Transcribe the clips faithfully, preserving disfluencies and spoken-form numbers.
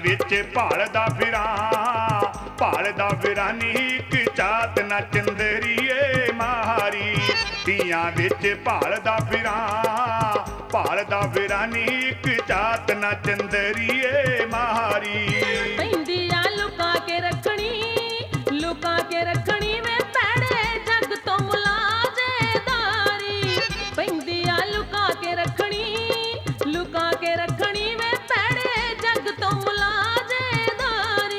विच भालदा फिरां भालदा फिरां नी इक चात ना चंदरीए महारी तियां विच भालदा फिरां भालदा फिरां नी इक चात ना चंदरीए महारी पैंदी आ लुका के रखनी लुका के रखनी वे पैड़े जग तो मुलाजेदारी पैंदी आ लुका के रखनी लुका के रखनी वे पैड़े जग तो मुलाजेदारी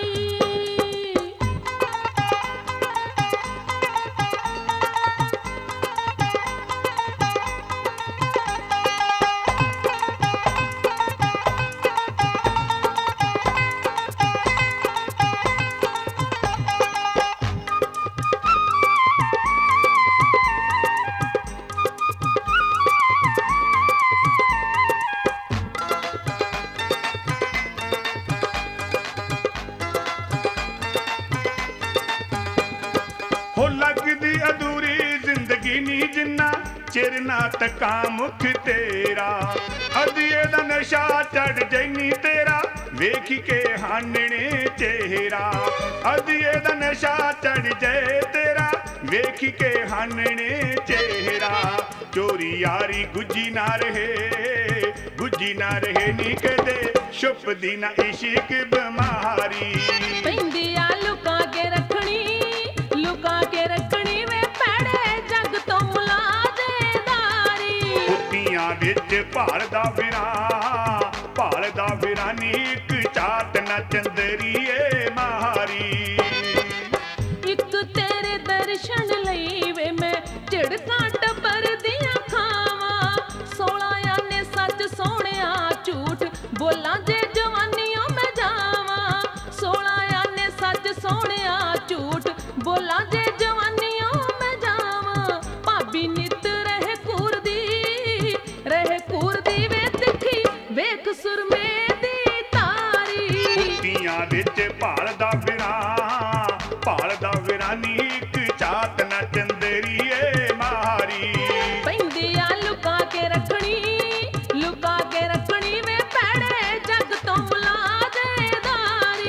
हो लगदी अधूरी जिंदगी नी जिन्ना चिर ना तका मुख तेरा अदिए दा नशा चढ़ जैनी तेरा वेख के हानने चेहरा अदिए दा नशा चढ़ जाए तेरा वेख के हानने चेहरा चोरी यारी गुजी ना रहे गुजी ना रहे नी कदे छुपदी ना इश्क बीमारी पैंदी आ लुका के रखनी लुका के रखनी वे पैड़े जग तो मुलाजेदारी कुत्तियां विच भालदा फिरां भालदा फिरां नी इक चात ना चंदरीए महारी एक तेरे दर्शन लई वे मैं झिड़कां टब्बर दियां खावां सोला आने सच सोहणिया झूठ बोलां जे जवानियों मैं जावां सोला आने सच सोहणिया झूठ बोलां जे जवानियों मैं जावां भाभी नित रहे कूरदी रहे कूरदी वे तिखी वेख सुरमे दी तारी कुत्तियां विच भालदा फिरां भालदा फिरां नी इक चात ना चंदरीए महारी पैंदी आ लुका के रखनी लुका के रखनी वे पैड़े जग तो मुलाजेदारी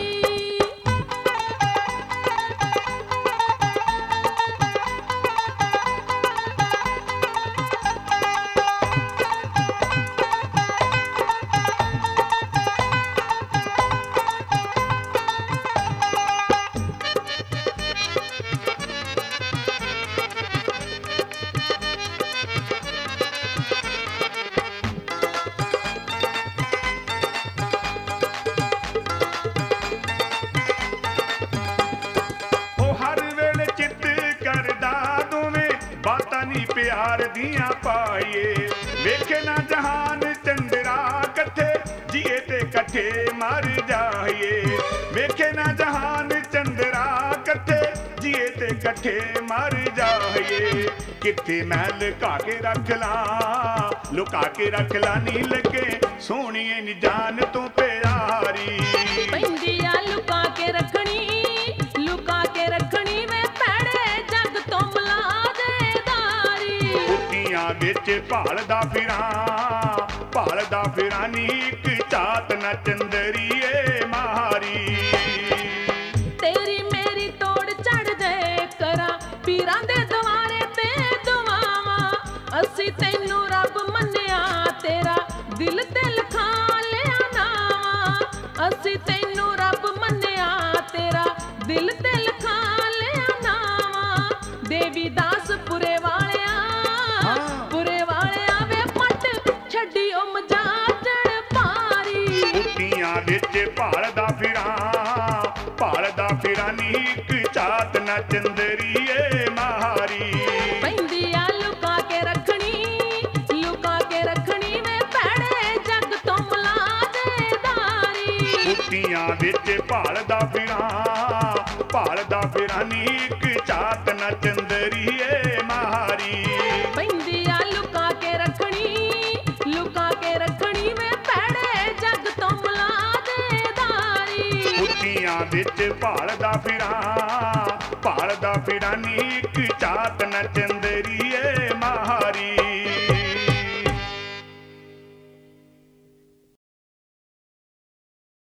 ओ हर वेले चित करदा दोवें बातां नी प्यार दियां पाईए वेखे ना जहान चंदरा कट्ठे जिए ते कट्ठे मर जाईए वेखे ना जहान चंदरा कट्ठे जिए ते कट्ठे मर जाईए किथे मैं लुका के रख ला लुका के रख ला नी लगे सोहणिए नी जान तू प्यारी पैंदी आ लुका के रखनी लुका के रखनी वे पैड़े जग तो मुलाजेदारी कुत्तियां विच भालदा फिरां भालदा फिरां नी इक चात ना चंदरीए महारी तेरी मेरी तोड़ चढ़ जाए करा पीरां दे दवारे ते दुआवां असी तैनू रब मन्निया तेरा दिल ते लिखा लिया नावां असी तैनू रब मन्निया तेरा दिल ते लिखा लिया नावां देवी दास पुरे वालिया पुरे वालिया वे पट छड्डियो मजाजड़ पारी कुत्तियां विच भालदा फिरां भालदा फिरां नी इक चात ना चंदरीए महारी पैंदी आ लुका के रखनी लुका के रखनी वे पैड़े जग तो मुलाजेदारी कुत्तियां विच भालदा फिरां भालदा फिरां नी इक चात ना चंदरीए महारी पैंदी आ लुका के रखनी लुका के रखनी वे पैड़े जग तो मुलाजेदारी कुत्तियां विच भालदा फिरां भालदा फिरां नी इक चात ना चंदरीए